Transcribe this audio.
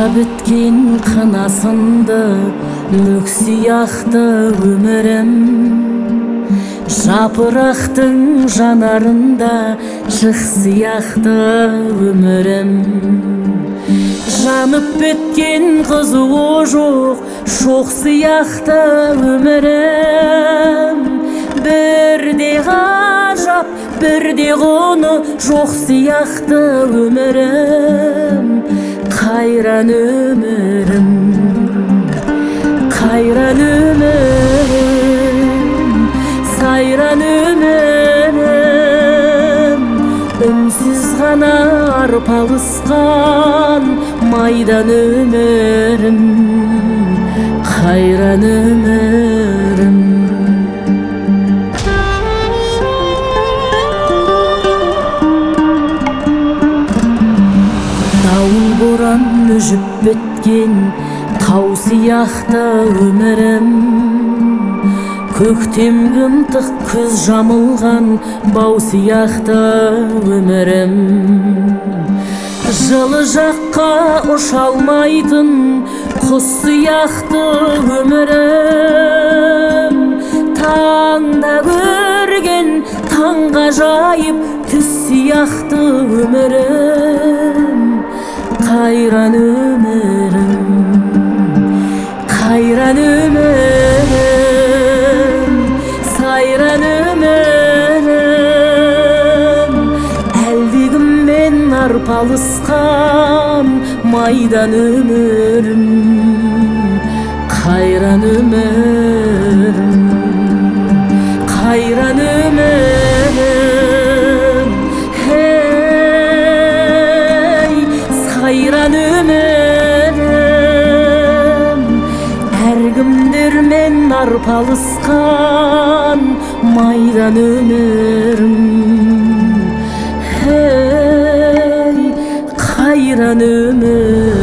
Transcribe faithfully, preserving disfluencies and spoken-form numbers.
біткен қанасынды мүк сияқты өмірім, жапырақтың жанарында шық сияқты өмірім. Жанып біткен қызуы жоқ шоқ сияқты өмірім, бірде ғажап бірде құны жоқ сияқты өмірім. Қайран өмірім, қайран өмірім, сайран өмірім, үнсіз ғана арпалысқан майдан өмірім, қайран өмірім. Дауыл боран мүжіп біткен тау сияқты өмірім, көктемгі ынтық күз жамылған бау сияқты өмірім. Жылы жаққа ұша алмайтын құс сияқты өмірім, таңда көрген таңғажайып түс сияқты өмірім. Қайран өмірім, қайран өмірім, сайран өмірім, әлдегіммен арпалысқан майдан өмірім, қайран өмірім, қайран өмірім, хей, сайран өмірім, әркімдермен арпалысқан майдан өмірім, хей, қайран өмірім.